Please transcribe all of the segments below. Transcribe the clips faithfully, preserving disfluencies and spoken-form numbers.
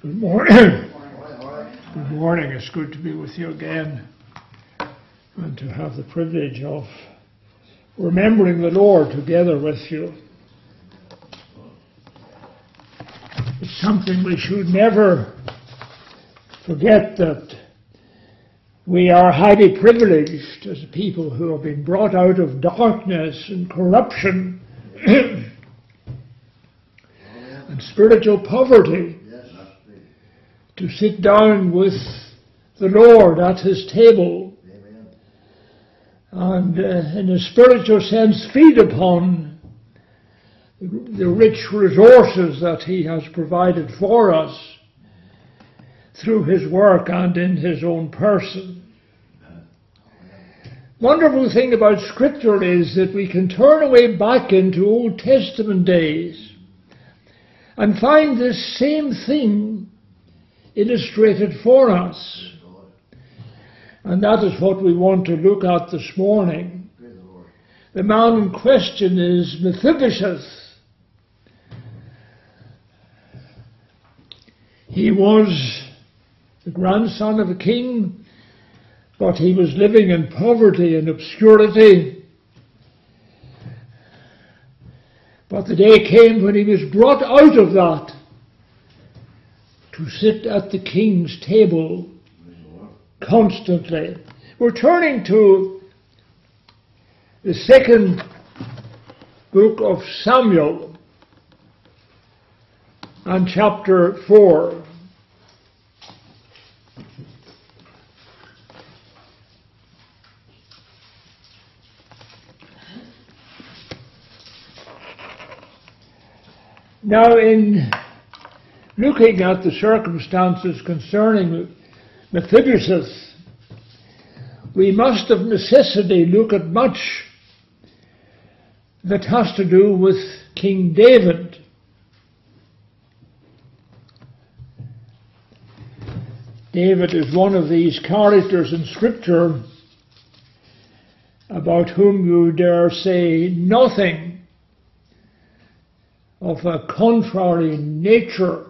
Good morning. Good morning. It's good to be with you again and to have the privilege of remembering the Lord together with you. It's something we should never forget, that we are highly privileged as a people who have been brought out of darkness and corruption and spiritual poverty to sit down with the Lord at his table. Amen. And uh, in a spiritual sense feed upon the rich resources that he has provided for us through his work and in his own person. Wonderful thing about Scripture is that we can turn away back into Old Testament days and find this same thing illustrated for us. And that is what we want to look at this morning. The man in question is Mephibosheth. He was the grandson of a king, but he was living in poverty and obscurity. But the day came when he was brought out of that to sit at the king's table constantly. We're turning to the second book of Samuel and chapter four. Now, in looking at the circumstances concerning Mephibosheth, we must of necessity look at much that has to do with King David. David is one of these characters in Scripture about whom you dare say nothing of a contrary nature.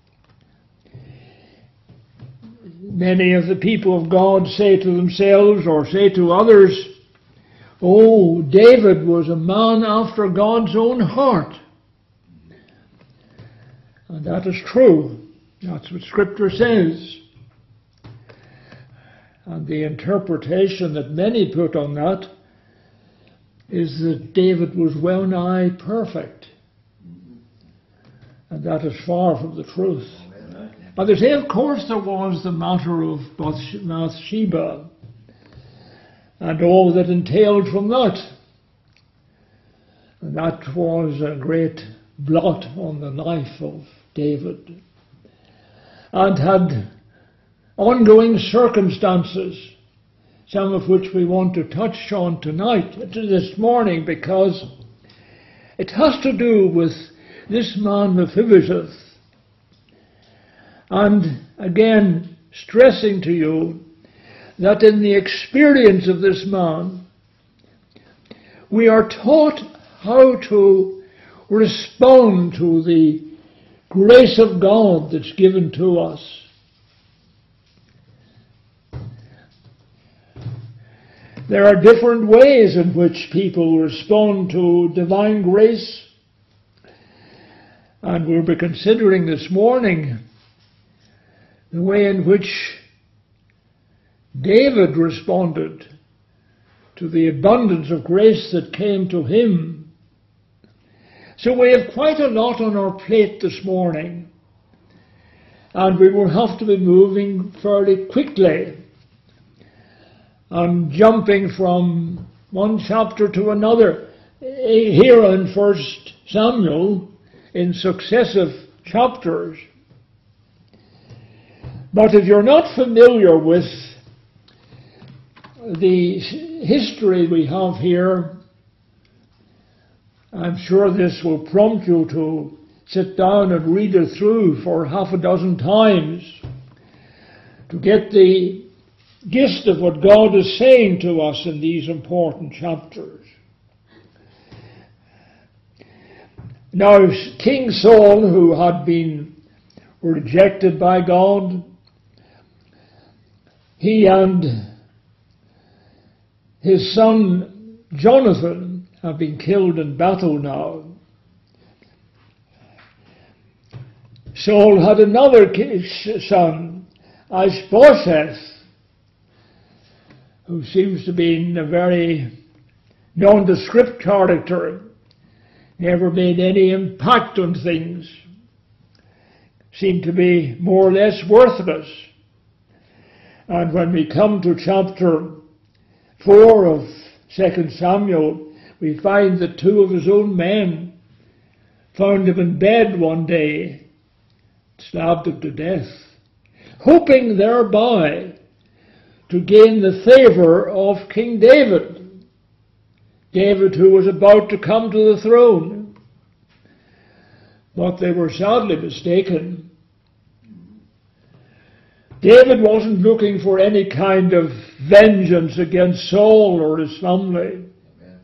Many of the people of God say to themselves or say to others, "Oh, David was a man after God's own heart." And that is true. That's what Scripture says. And the interpretation that many put on that is that David was well nigh perfect. And that is far from the truth. But they say, of course, there was the matter of Bathsheba and all that entailed from that. And that was a great blot on the life of David and had ongoing circumstances, some of which we want to touch on tonight, this morning, because it has to do with this man Mephibosheth. And again, stressing to you that in the experience of this man, we are taught how to respond to the grace of God that's given to us. There are different ways in which people respond to divine grace, and we'll be considering this morning the way in which David responded to the abundance of grace that came to him. So we have quite a lot on our plate this morning, and we will have to be moving fairly quickly and jumping from one chapter to another here in First Samuel in successive chapters. But if you're not familiar with the history we have here, I'm sure this will prompt you to sit down and read it through for half a dozen times to get the gist of what God is saying to us in these important chapters. Now, King Saul, who had been were rejected by God. He and his son Jonathan have been killed in battle now. Saul had another son, Ishbosheth, who seems to be a very nondescript character, never made any impact on things, seemed to be more or less worthless. And when we come to chapter four of Second Samuel, we find that two of his own men found him in bed one day, stabbed him to death, hoping thereby to gain the favour of King David. David, who was about to come to the throne. But they were sadly mistaken. David wasn't looking for any kind of vengeance against Saul or his family. Amen.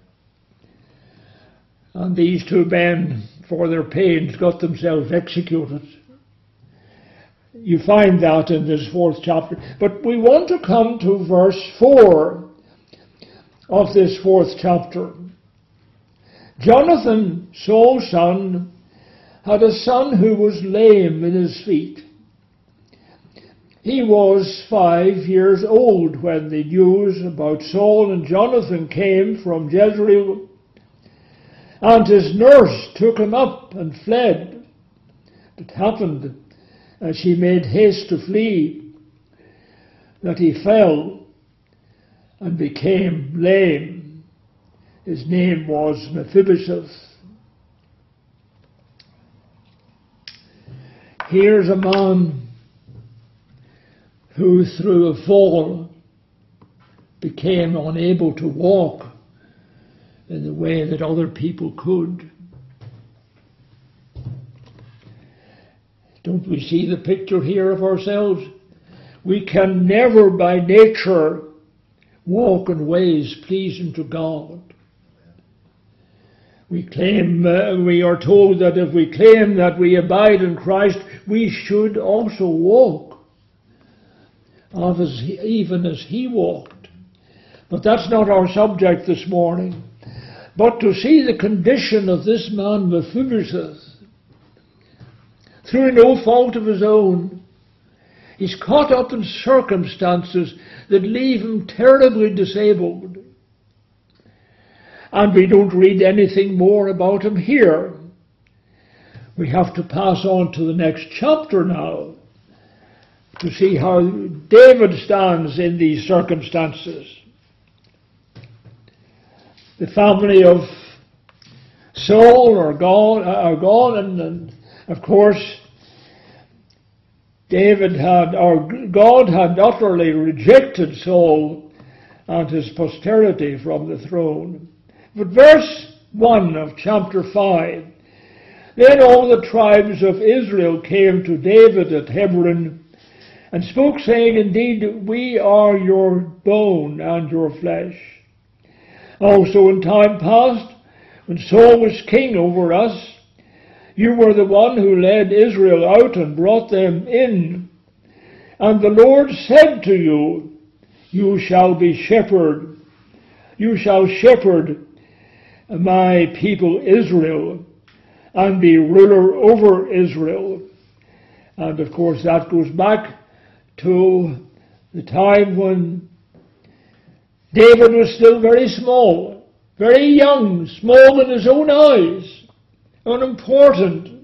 And these two men, for their pains, got themselves executed. You find that in this fourth chapter. But we want to come to verse four of this fourth chapter. Jonathan, Saul's son, had a son who was lame in his feet. He was five years old when the news about Saul and Jonathan came from Jezreel, and his nurse took him up and fled. It happened as she made haste to flee, that he fell and became lame. His name was Mephibosheth. Here's a man who through a fall became unable to walk in the way that other people could. Don't we see the picture here of ourselves? We can never by nature walk in ways pleasing to God. We claim, uh, we are told that if we claim that we abide in Christ, we should also walk as he, even as he walked. But that's not our subject this morning. But to see the condition of this man Mephibosheth, through no fault of his own, he's caught up in circumstances that leave him terribly disabled. And we don't read anything more about him here. We have to pass on to the next chapter now to see how David stands in these circumstances. The family of Saul are gone, are gone and, and of course, David had, or God had utterly rejected Saul and his posterity from the throne. But verse one of chapter five, then all the tribes of Israel came to David at Hebron and spoke, saying, indeed, we are your bone and your flesh. Also in time past, when Saul was king over us, you were the one who led Israel out and brought them in. And the Lord said to you, you shall be shepherd. You shall shepherd my people Israel and be ruler over Israel. And of course that goes back to the time when David was still very small, very young, small in his own eyes, unimportant.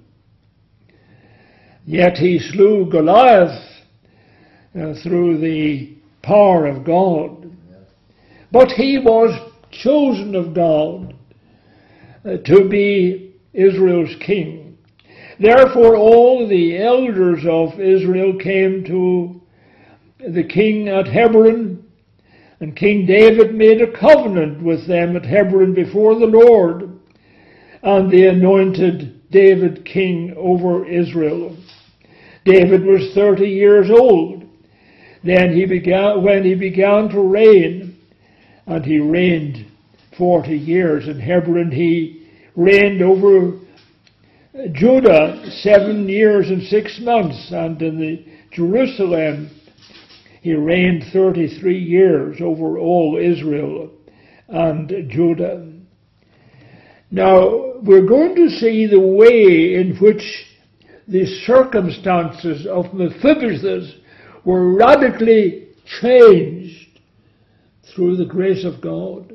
Yet he slew Goliath uh, through the power of God. But he was chosen of God uh, to be Israel's king. Therefore all the elders of Israel came to the king at Hebron, and King David made a covenant with them at Hebron before the Lord, and they anointed David king over Israel. David was thirty years old. Then he began, when he began to reign, and he reigned forty years. In Hebron he reigned over Judah seven years and six months, and in the Jerusalem he reigned thirty-three years over all Israel and Judah. Now, we're going to see the way in which the circumstances of Mephibosheth were radically changed through the grace of God.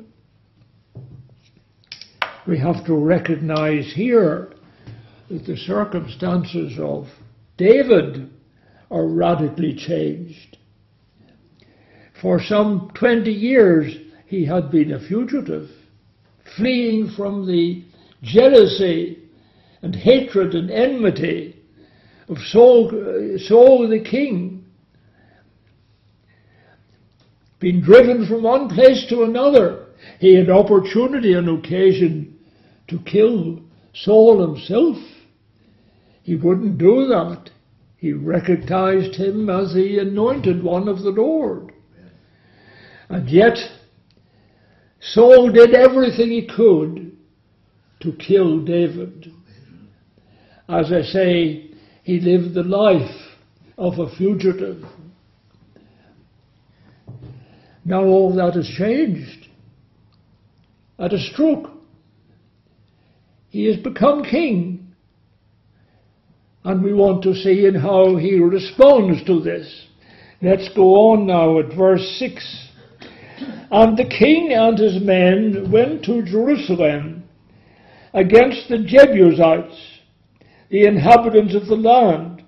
We have to recognize here that the circumstances of David are radically changed. For some twenty years he had been a fugitive, fleeing from the jealousy and hatred and enmity of Saul, Saul the king, being driven from one place to another. He had opportunity and occasion to kill Saul himself. He wouldn't do that. He recognized him as the anointed one of the Lord. And yet, Saul did everything he could to kill David. As I say, he lived the life of a fugitive. Now all that has changed. At a stroke, he has become king. And we want to see in how he responds to this. Let's go on now at verse six. And the king and his men went to Jerusalem against the Jebusites, the inhabitants of the land,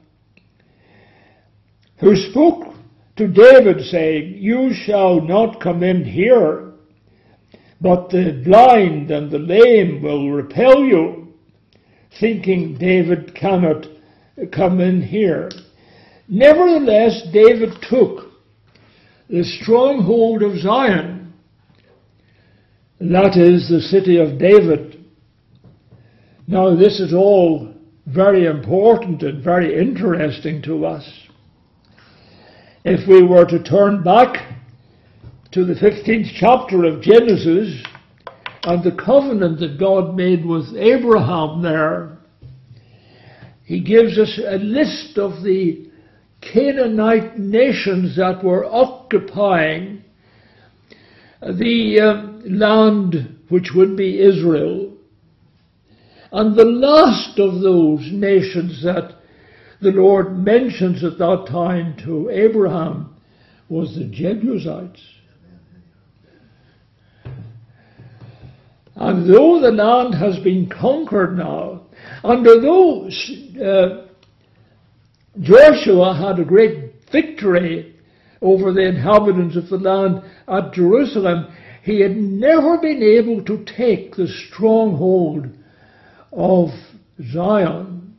who spoke to David, saying, You shall not come in here, but the blind and the lame will repel you, thinking David cannot come in here. Nevertheless, David took the stronghold of Zion, that is the city of David. Now this is all very important and very interesting to us. If we were to turn back to the fifteenth chapter of Genesis and the covenant that God made with Abraham there, he gives us a list of the Canaanite nations that were occupying the uh, land which would be Israel. And the last of those nations that the Lord mentions at that time to Abraham was the Jebusites. And though the land has been conquered now, and although uh, Joshua had a great victory over the inhabitants of the land at Jerusalem, he had never been able to take the stronghold of Zion.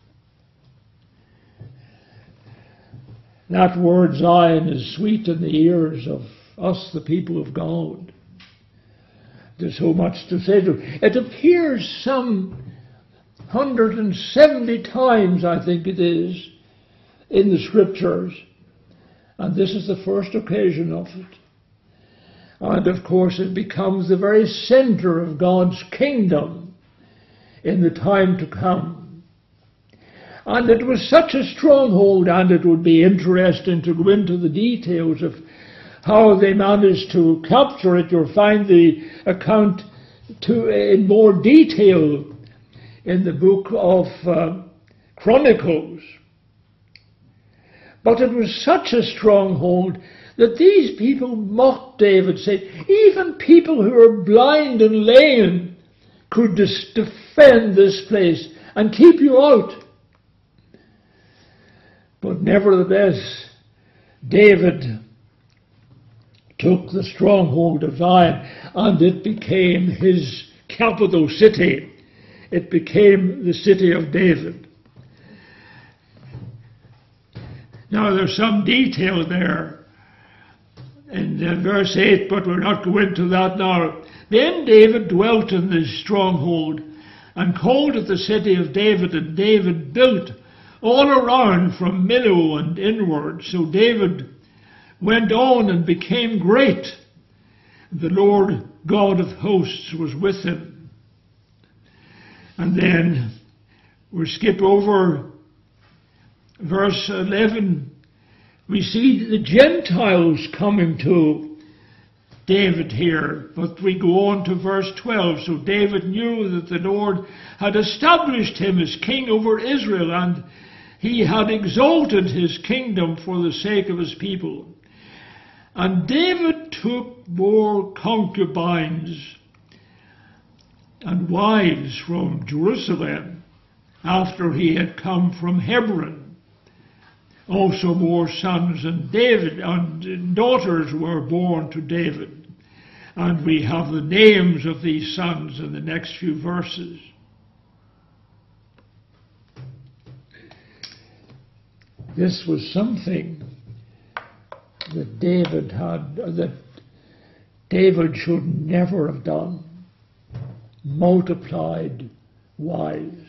That word Zion is sweet in the ears of us, the people of God. There's so much to say to it. It appears some one hundred seventy times, I think it is, in the Scriptures. And this is the first occasion of it. And of course it becomes the very center of God's kingdom in the time to come. And it was such a stronghold, and it would be interesting to go into the details of how they managed to capture it. You'll find the account to, in more detail in the book of uh, Chronicles. But it was such a stronghold that these people mocked David, saying, even people who are blind and lame could dis- defend this place and keep you out. But nevertheless, David took the stronghold of Zion, and it became his capital city. It became the city of David. Now there's some detail there in uh, verse eight, but we're not going into that now. Then David dwelt in this stronghold and called it the city of David, and David built all around from Millo and inward. So David went on and became great. The Lord God of hosts was with him. And then we skip over verse eleven. We see the Gentiles coming to David here, but we go on to verse twelve. So David knew that the Lord had established him as king over Israel, and he had exalted his kingdom for the sake of his people. And David took more concubines and wives from Jerusalem after he had come from Hebron. Also more sons and David and daughters were born to David. And we have the names of these sons in the next few verses. This was something that David had, that David should never have done. Multiplied wives.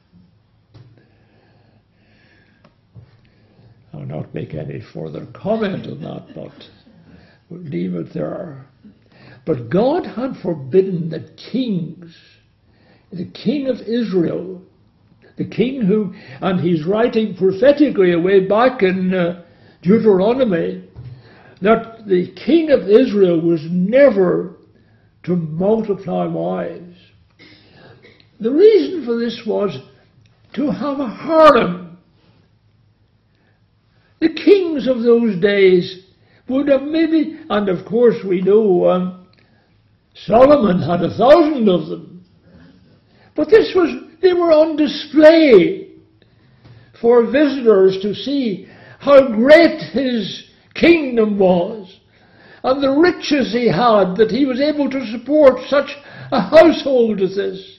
I'll not make any further comment on that, but we'll leave it there. But God had forbidden that kings, the king of Israel, the king who, and he's writing prophetically way back in uh, Deuteronomy, that the king of Israel was never to multiply wives. The reason for this was to have a harem. The kings of those days would have maybe, and of course we know um, Solomon had a thousand of them. But this was, they were on display for visitors to see how great his kingdom was and the riches he had, that he was able to support such a household as this.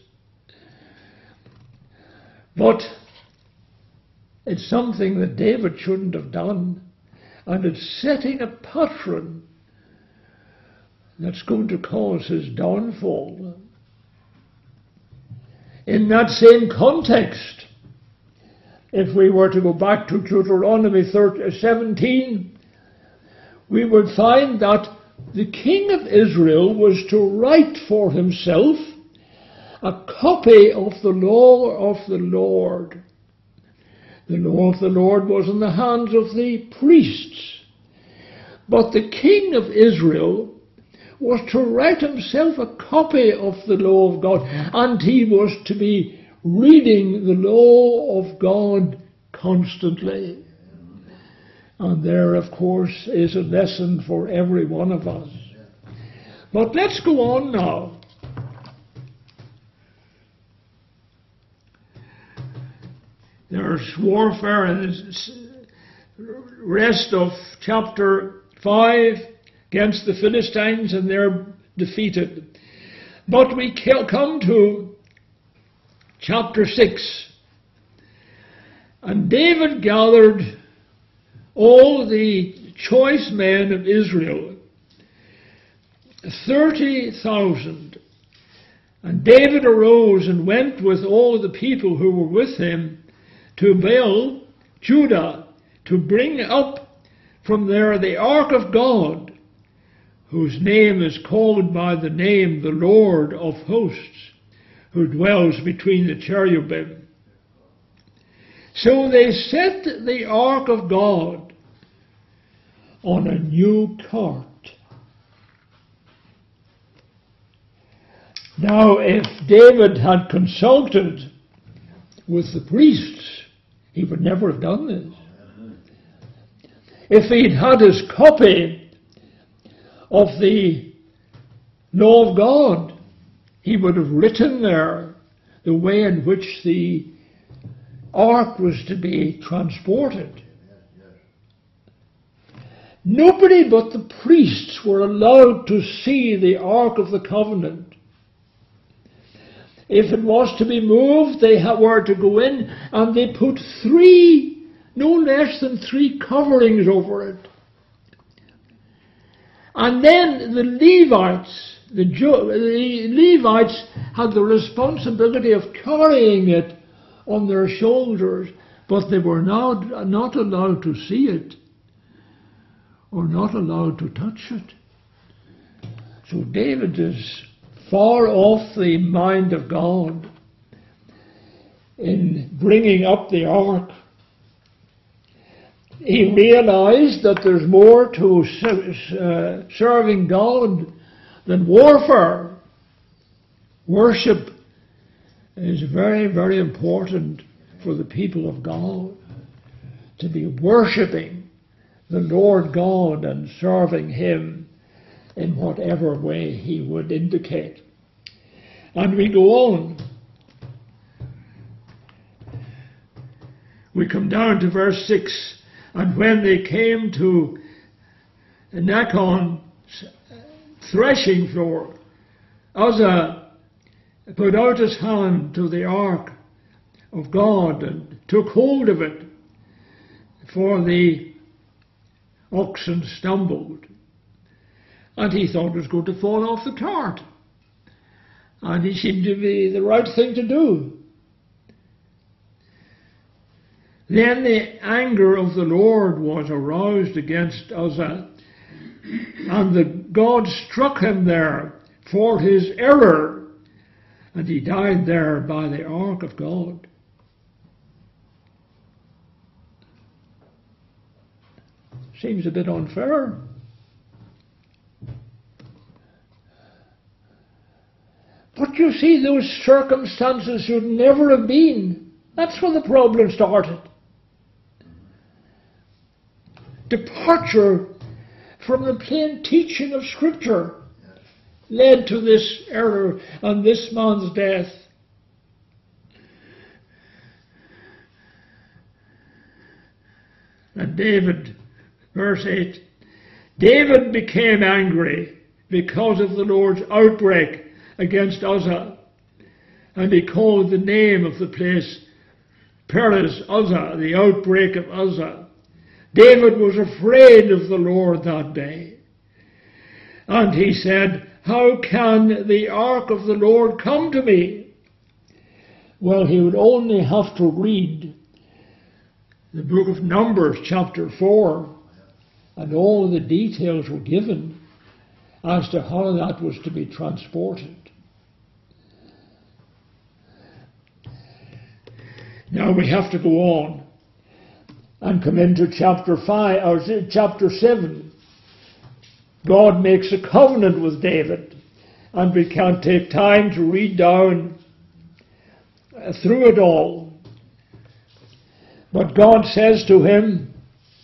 But it's something that David shouldn't have done, and it's setting a pattern that's going to cause his downfall. In that same context, if we were to go back to Deuteronomy seventeen, we would find that the king of Israel was to write for himself a copy of the law of the Lord. The law of the Lord was in the hands of the priests. But the king of Israel was to write himself a copy of the law of God, and he was to be reading the law of God constantly. And there, of course, is a lesson for every one of us. But let's go on now. There's warfare in the rest of chapter five against the Philistines, and they're defeated. But we come to chapter six. And David gathered all the choice men of Israel, thirty thousand. And David arose and went with all the people who were with him to Baal, Judah, to bring up from there the ark of God, whose name is called by the name the Lord of hosts, who dwells between the cherubim. So they set the ark of God on a new cart. Now, if David had consulted with the priests, he would never have done this. If he'd had his copy of the law of God, he would have written there the way in which the ark was to be transported. Nobody but the priests were allowed to see the Ark of the Covenant. If it was to be moved, they were to go in and they put three, no less than three coverings over it. And then the Levites, the, the Levites had the responsibility of carrying it on their shoulders, but they were not, not allowed to see it or not allowed to touch it. So David is far off the mind of God. in bringing up the ark, he realized that there's more to uh, serving God than warfare. Worship is very, very important for the people of God, to be worshipping the Lord God and serving Him in whatever way He would indicate. And we go on. We come down to verse six. And when they came to Nacon's threshing floor, Uzzah put out his hand to the ark of God and took hold of it, for the oxen stumbled. And he thought it was going to fall off the cart. And it seemed to be the right thing to do. Then the anger of the Lord was aroused against Uzzah, and the God struck him there for his error, and he died there by the ark of God. Seems a bit unfair. But you see, those circumstances should never have been. That's where the problem started. Departure from the plain teaching of Scripture led to this error and this man's death. And David, verse eight, David became angry because of the Lord's outbreak against Uzzah, and he called the name of the place Perez Uzzah, the outbreak of Uzzah. David was afraid of the Lord that day. And he said, how can the ark of the Lord come to me? Well, he would only have to read the book of Numbers, chapter four, and all the details were given as to how that was to be transported. Now we have to go on and come into chapter five or chapter seven. God makes a covenant with David, and we can't take time to read down through it all. But God says to him,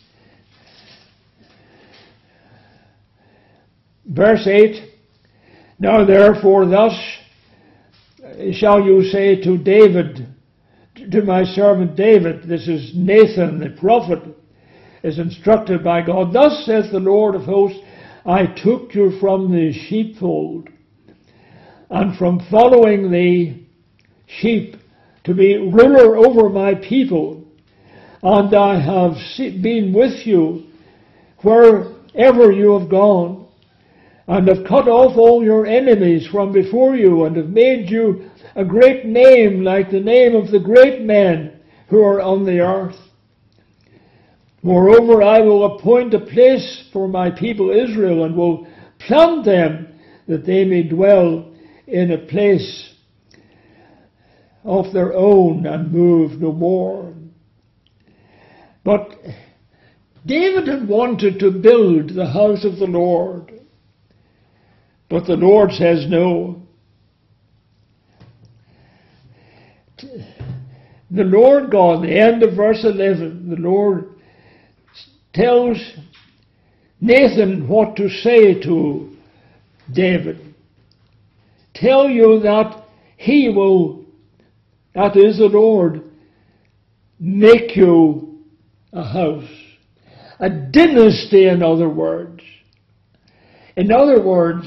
verse eight, now therefore thus shall you say to David, to my servant David, this is Nathan the prophet, is instructed by God, thus saith the Lord of hosts, I took you from the sheepfold, and from following the sheep to be ruler over my people, and I have been with you wherever you have gone, and have cut off all your enemies from before you, and have made you a great name like the name of the great men who are on the earth. Moreover, I will appoint a place for my people Israel, and will plant them that they may dwell in a place of their own and move no more. But David had wanted to build the house of the Lord, but the Lord says no. The Lord God, the end of verse eleven, the Lord tells Nathan what to say to David. Tell you that he will, that is the Lord, make you a house. A dynasty, in other words. In other words,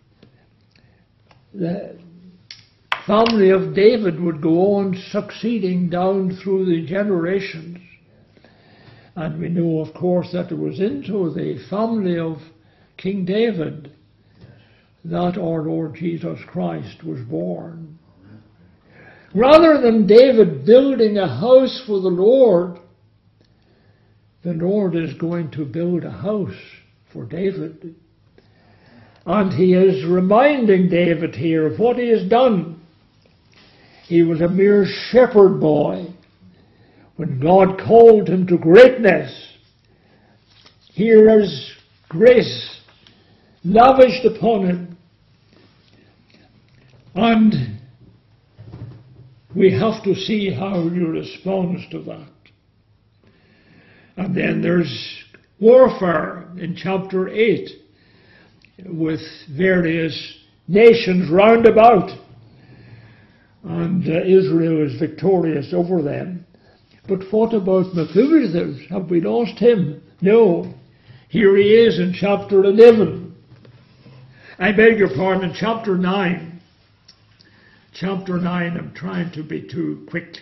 the family of David would go on succeeding down through the generations. And we know, of course, that it was into the family of King David that our Lord Jesus Christ was born. Rather than David building a house for the Lord, the Lord is going to build a house for David. And he is reminding David here of what he has done. He was a mere shepherd boy. When God called him to greatness, here is grace lavished upon him. And we have to see how he responds to that. And then there's warfare in chapter eight with various nations round about. And uh, Israel is victorious over them. But what about Mephibosheth? Have we lost him? No. Here he is in chapter eleven. I beg your pardon, in chapter nine. Chapter nine, I'm trying to be too quick.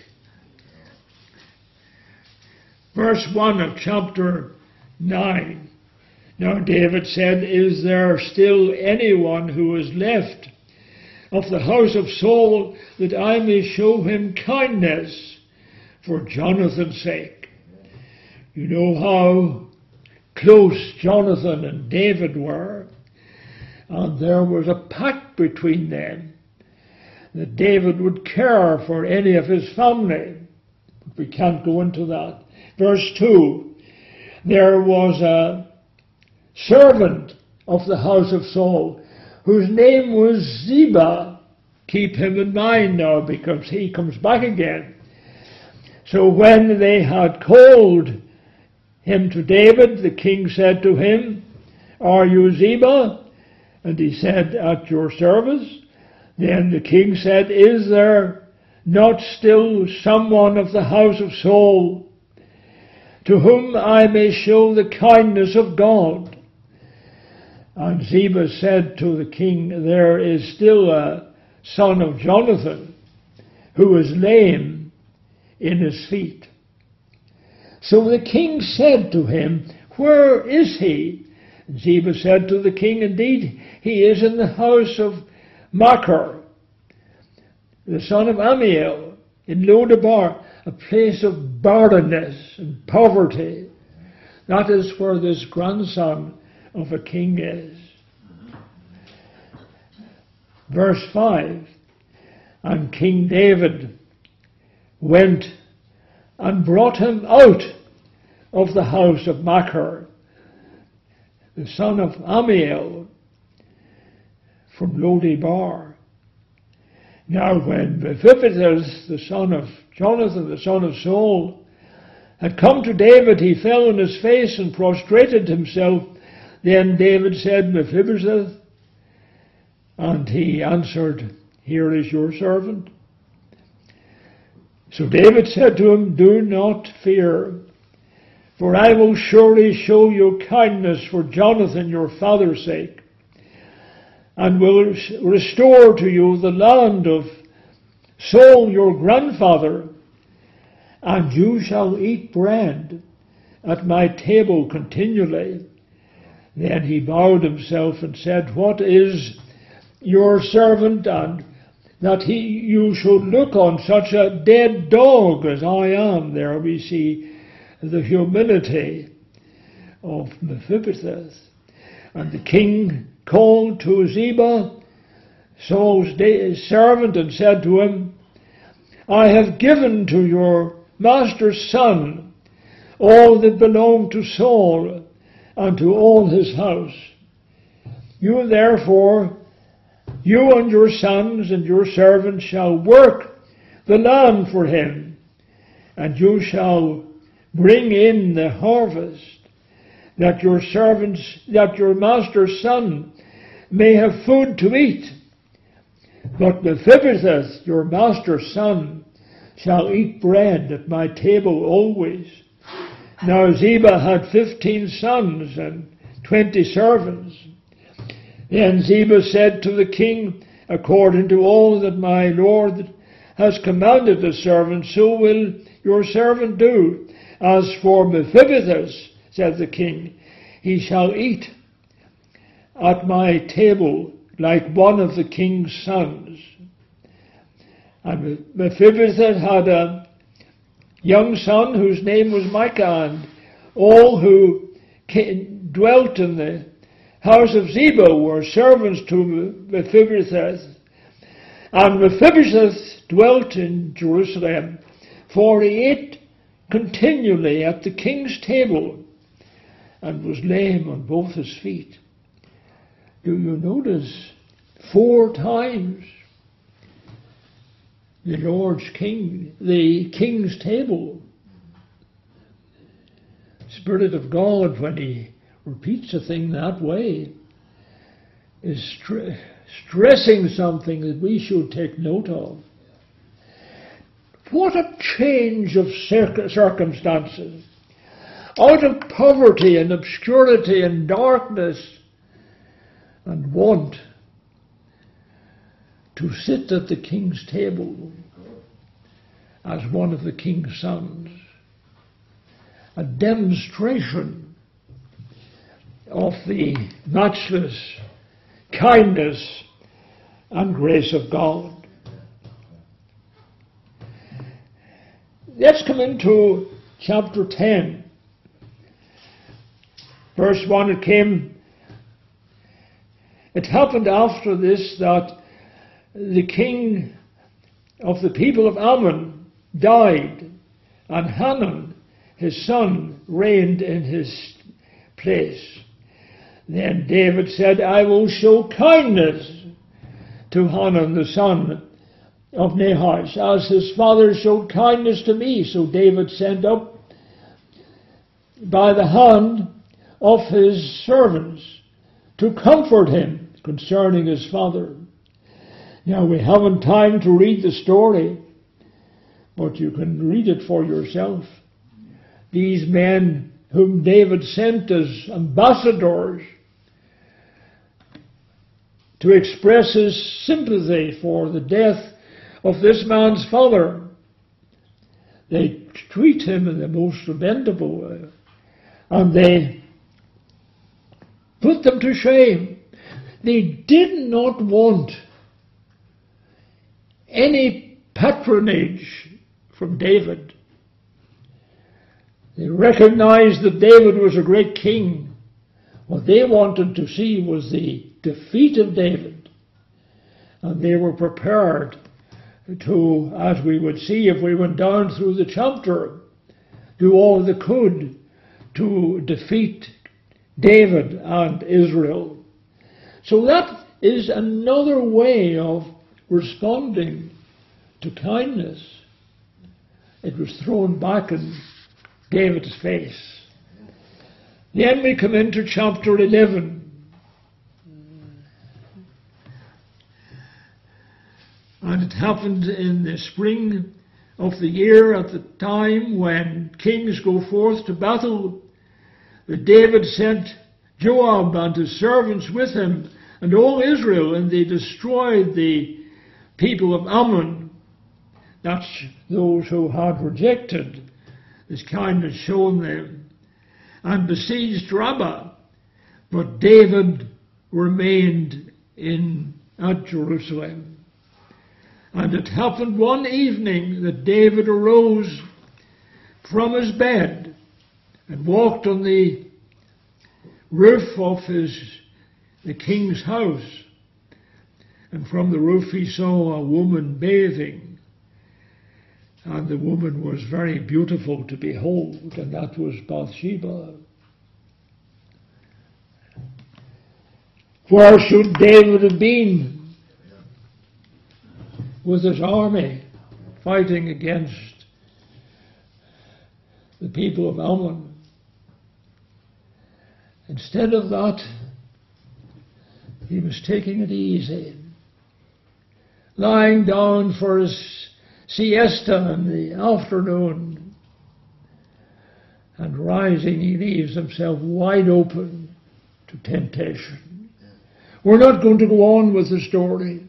Verse one of chapter nine. Now David said, "Is there still anyone who is left of the house of Saul, that I may show him kindness for Jonathan's sake?" You know how close Jonathan and David were, and there was a pact between them that David would care for any of his family. But we can't go into that. Verse two, there was a servant of the house of Saul whose name was Ziba. Keep him in mind now, because he comes back again. So when they had called him to David, the king said to him, "Are you Ziba?" And he said, "At your service." Then the king said, "Is there not still someone of the house of Saul to whom I may show the kindness of God?" And Ziba said to the king, "There is still a son of Jonathan who is lame in his feet." So the king said to him, "Where is he?" And Ziba said to the king, "Indeed, he is in the house of Machir, the son of Amiel, in Lodabar, a place of barrenness and poverty." That is where this grandson of a king is. Verse five, and King David went and brought him out of the house of Machir, the son of Amiel, from Lodabar. Now when Mephibosheth, the son of Jonathan, the son of Saul, had come to David, he fell on his face and prostrated himself. Then David said, "Mephibosheth?" And he answered, "Here is your servant." So David said to him, "Do not fear, for I will surely show you kindness for Jonathan your father's sake, and will restore to you the land of Saul your grandfather, and you shall eat bread at my table continually." Then he bowed himself and said, "What is your servant, and that he you should look on such a dead dog as I am?" There we see the humility of Mephibosheth. And the king called to Ziba, Saul's servant, and said to him, "I have given to your master's son all that belonged to Saul and to all his house. You therefore, you and your sons and your servants shall work the land for him, and you shall bring in the harvest, that your servants, that your master's son may have food to eat. But Mephibosheth, your master's son, shall eat bread at my table always." Now Ziba had fifteen sons and twenty servants. Then Ziba said to the king, "According to all that my lord has commanded the servant, so will your servant do. As for Mephibosheth," said the king, "he shall eat at my table like one of the king's sons." And Mephibosheth had a young son whose name was Micah, and all who came, dwelt in the house of Ziba were servants to Mephibosheth. And Mephibosheth dwelt in Jerusalem, for he ate continually at the king's table, and was lame on both his feet. Do you notice four times the Lord's king, the king's table? Spirit of God, when he repeats a thing that way, is stre- stressing something that we should take note of. What a change of cir- circumstances. Out of poverty and obscurity and darkness and want, to sit at the king's table as one of the king's sons. A demonstration of the matchless kindness and grace of God. Let's come into chapter ten. Verse one, it came, it happened after this that the king of the people of Ammon died, and Hanun, his son, reigned in his place. Then David said, I will show kindness to Hanun, the son of Nahash, as his father showed kindness to me. So David sent up by the hand of his servants to comfort him concerning his father. Now, we haven't time to read the story, but you can read it for yourself. These men whom David sent as ambassadors to express his sympathy for the death of this man's father, they treat him in the most lamentable way, and they put them to shame. They did not want any patronage from David. They recognized that David was a great king. What they wanted to see was the defeat of David. And they were prepared to, as we would see if we went down through the chapter, do all they could to defeat David and Israel. So that is another way of responding to kindness. It was thrown back in David's face. Then we come into chapter eleven. And it happened in the spring of the year, at the time when kings go forth to battle, that David sent Joab and his servants with him and all Israel, and they destroyed the people of Ammon. That's those who had rejected this kindness shown them, and besieged Rabbah. But David remained in at Jerusalem. And it happened one evening that David arose from his bed and walked on the roof of his the king's house. And from the roof he saw a woman bathing. And the woman was very beautiful to behold, and that was Bathsheba. Where should David have been with his army fighting against the people of Ammon? Instead of that, he was taking it easy, lying down for his siesta in the afternoon, and rising he leaves himself wide open to temptation. We're not going to go on with the story.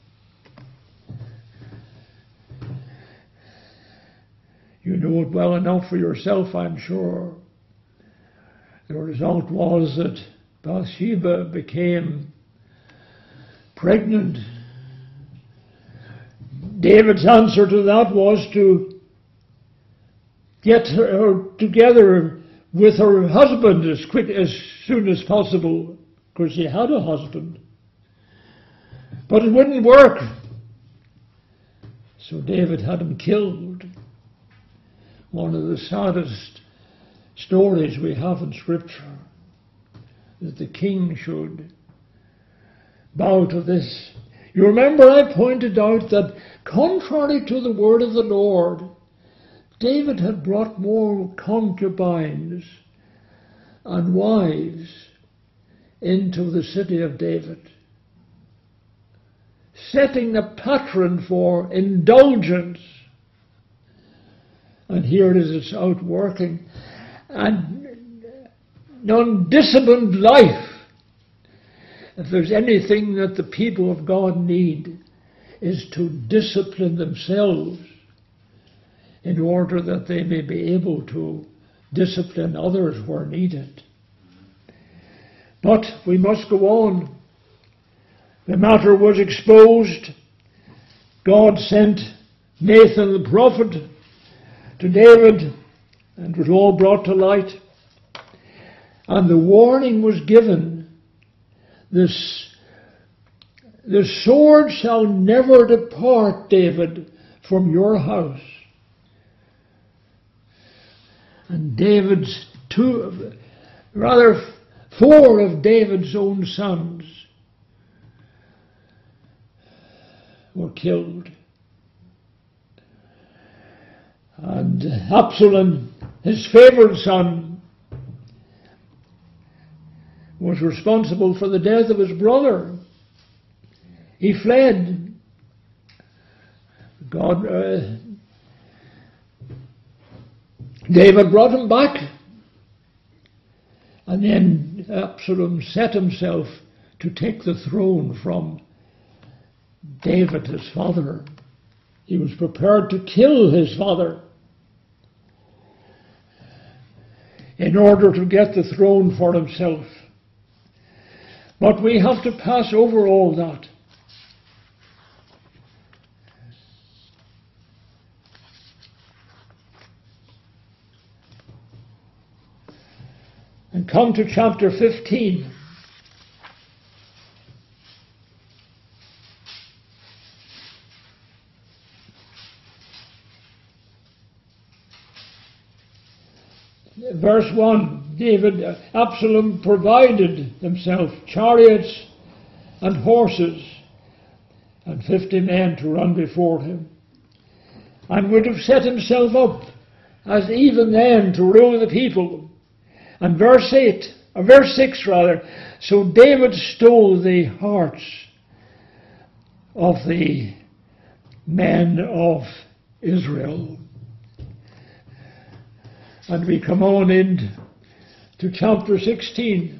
You know it well enough for yourself, I'm sure. The result was that Bathsheba became pregnant. David's answer to that was to get her together with her husband as quick, as soon as possible, because she had a husband. But it wouldn't work. So David had him killed. One of the saddest stories we have in Scripture, that the king should bow to this. You remember I pointed out that contrary to the word of the Lord, David had brought more concubines and wives into the city of David, setting the pattern for indulgence. And here it is, it's outworking. And non-disciplined life. If there's anything that the people of God need, is to discipline themselves in order that they may be able to discipline others where needed. But we must go on. The matter was exposed. God sent Nathan the prophet to David, and it was all brought to light. And the warning was given, this, the sword shall never depart, David, from your house. And David's two, rather four of David's own sons were killed. And Absalom, his favourite son, was responsible for the death of his brother. He fled. God, uh, David brought him back. And then Absalom set himself to take the throne from David, his father. He was prepared to kill his father in order to get the throne for himself. But we have to pass over all that. And come to chapter fifteen. Verse one, David, Absalom provided himself chariots and horses and fifty men to run before him, and would have set himself up as even then to rule the people. And verse eight, or verse six rather, so David stole the hearts of the men of Israel. And we come on in to chapter sixteen.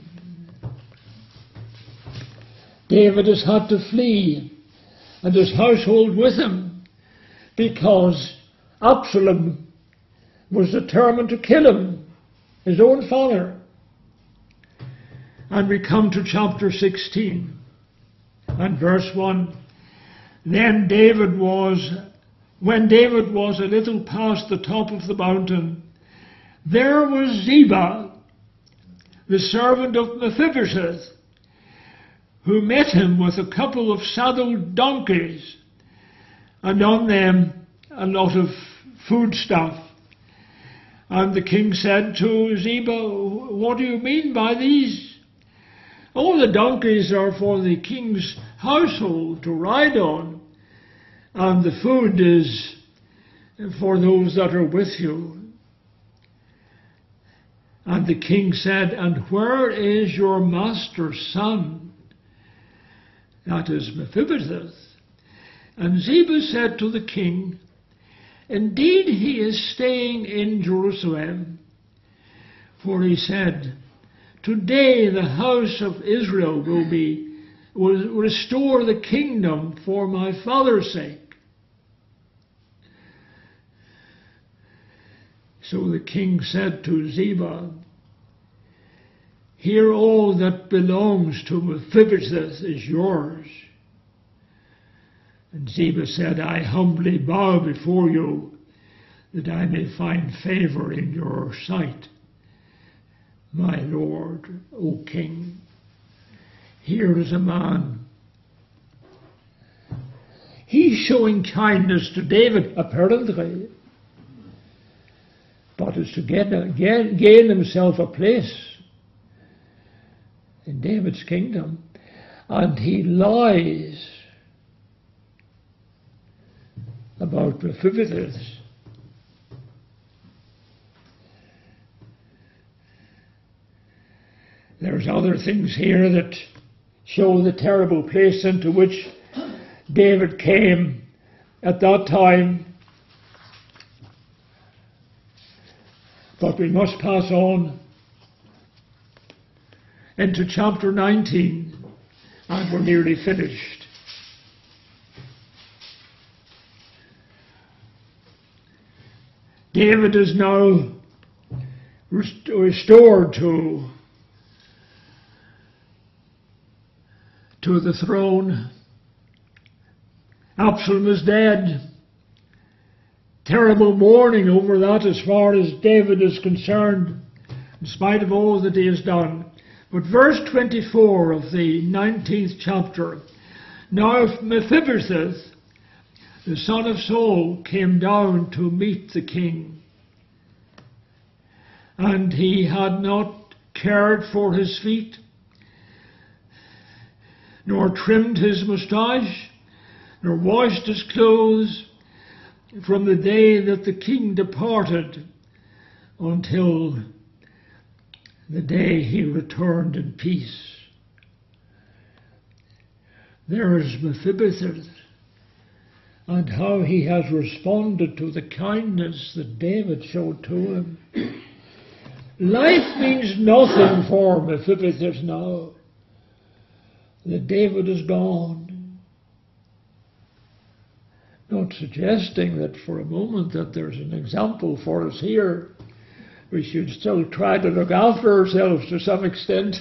David has had to flee, and his household with him, because Absalom was determined to kill him, his own father. And we come to chapter sixteen and verse one. Then David was, when David was a little past the top of the mountain, there was Ziba, the servant of Mephibosheth, who met him with a couple of saddled donkeys, and on them a lot of foodstuff. And the king said to Ziba, what do you mean by these? Oh, the donkeys are for the king's household to ride on, and the food is for those that are with you. And the king said, and where is your master's son? That is Mephibosheth. And Ziba said to the king, indeed he is staying in Jerusalem. For he said, today the house of Israel will be, will restore the kingdom for my father's sake. So the king said to Ziba, here all that belongs to Mephibosheth is yours. And Ziba said, I humbly bow before you, that I may find favour in your sight, my lord, O king. Here is a man. he's showing kindness to David, apparently, but it's to get, gain, gain himself a place in David's kingdom. And he lies about Mephibosheth. There's other things here that show the terrible place into which David came at that time. But we must pass on into chapter nineteen, and we're nearly finished. David is now rest- restored to, to the throne. Absalom is dead. Terrible mourning over that as far as David is concerned, in spite of all that he has done. But verse twenty-four of the nineteenth chapter, now Mephibosheth, the son of Saul, came down to meet the king. And he had not cared for his feet, nor trimmed his moustache, nor washed his clothes, from the day that the king departed until the day he returned in peace. There is Mephibosheth, and how he has responded to the kindness that David showed to him. Life means nothing for Mephibosheth now that David is gone. Not suggesting that for a moment that there's an example for us here. We should still try to look after ourselves to some extent.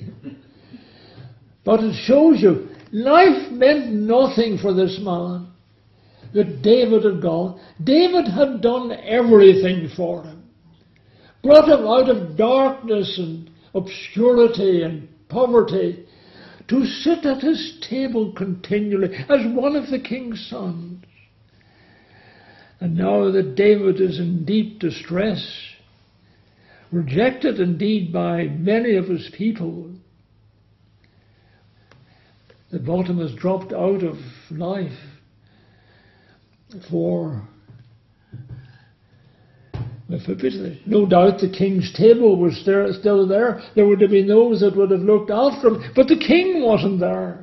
But it shows you, life meant nothing for this man, that David had gone. David had done everything for him. Brought him out of darkness and obscurity and poverty to sit at his table continually as one of the king's sons. And now that David is in deep distress, rejected indeed by many of his people, the bottom has dropped out of life for Mephibosheth. No doubt the king's table was there, still there. There would have been those that would have looked after him, but the king wasn't there.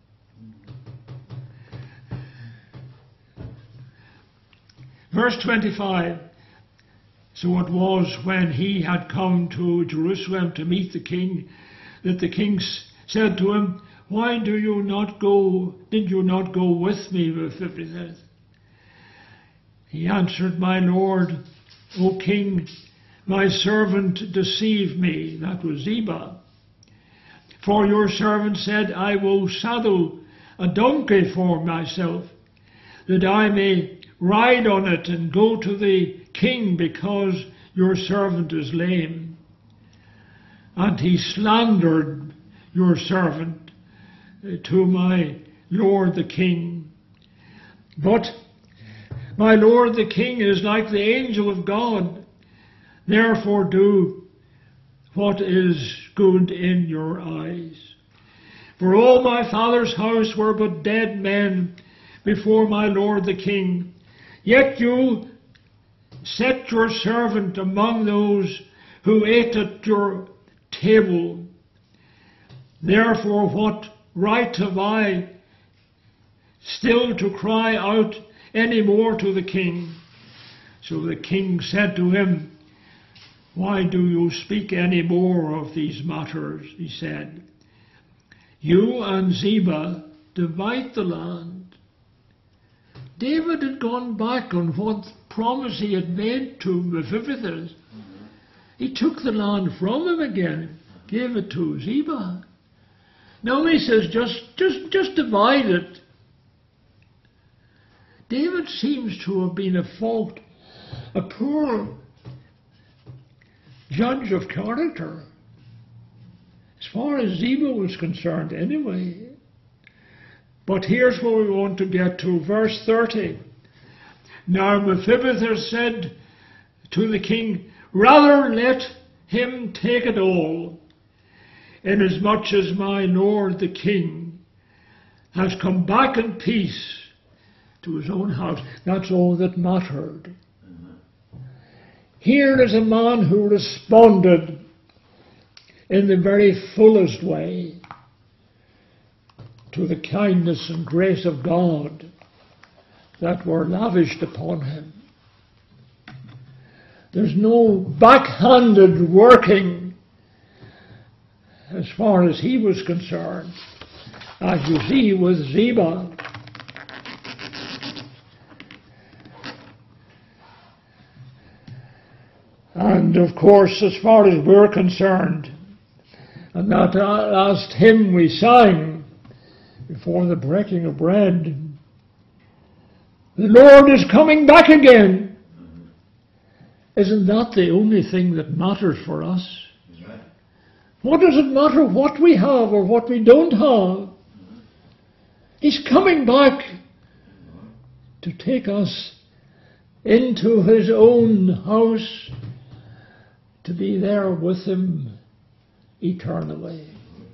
Verse twenty-five. So it was when he had come to Jerusalem to meet the king, that the king said to him, "Why do you not go? Did you not go with me, Mephibosheth?" He answered, "My lord, O king, my servant deceived me," that was Ziba. "For your servant said, I will saddle a donkey for myself, that I may ride on it and go to the king, because your servant is lame. And he slandered your servant to my lord the king. But my lord the king is like the angel of God. Therefore do what is good in your eyes. For all my father's house were but dead men before my lord the king. Yet you set your servant among those who ate at your table. Therefore what right have I still to cry out any more to the king?" So the king said to him, "Why do you speak any more of these matters?" He said, "You and Ziba divide the land." David had gone back on what promise he had made to Mephibosheth. He took the land from him again, gave it to Ziba. Now he says, just, just, just divide it. David seems to have been a fault, a poor judge of character, as far as Ziba was concerned anyway. But here's where we want to get to, verse thirty. Now Mephibosheth said to the king, rather let him take it all, inasmuch as my lord the king has come back in peace to his own house. That's all that mattered. Mm-hmm. Here is a man who responded in the very fullest way to the kindness and grace of God that were lavished upon him. There's no backhanded working as far as he was concerned, as you see with Ziba. And of course, as far as we're concerned, and that last hymn we sang before the breaking of bread, the Lord is coming back again. Isn't that the only thing that matters for us? Right. What does it matter what we have or what we don't have? He's coming back to take us into his own house, to be there with him eternally.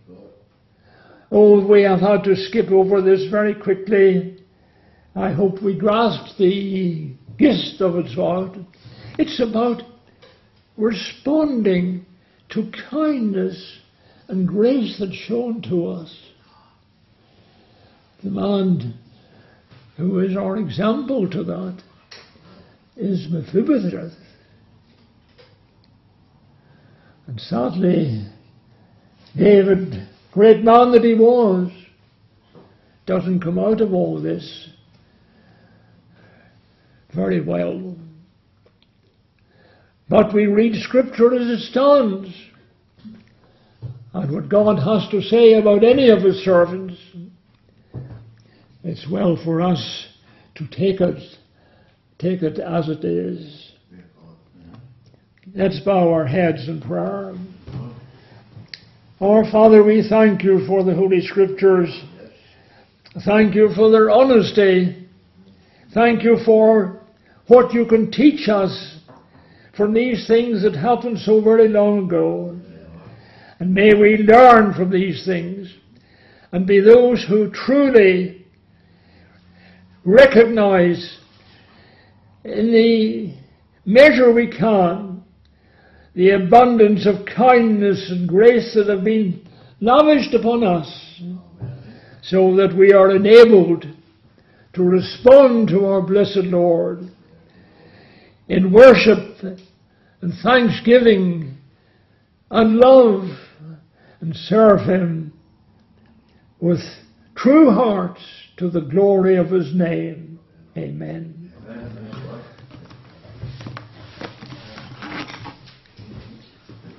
Oh, we have had to skip over this very quickly. I hope we grasp the gist of it. It's about responding to kindness and grace that's shown to us. The man who is our example to that is Mephibosheth. And sadly, David, great man that he was, doesn't come out of all this very well. But we read Scripture as it stands, and what God has to say about any of his servants, it's well for us to take it, take it as it is. Let's bow our heads in prayer. Our Father, we thank you for the Holy Scriptures. Thank you for their honesty. Thank you for what you can teach us from these things that happened so very long ago. And may we learn from these things and be those who truly recognize in the measure we can the abundance of kindness and grace that have been lavished upon us, so that we are enabled to respond to our blessed Lord in worship and thanksgiving and love, and serve him with true hearts to the glory of his name. Amen. Amen.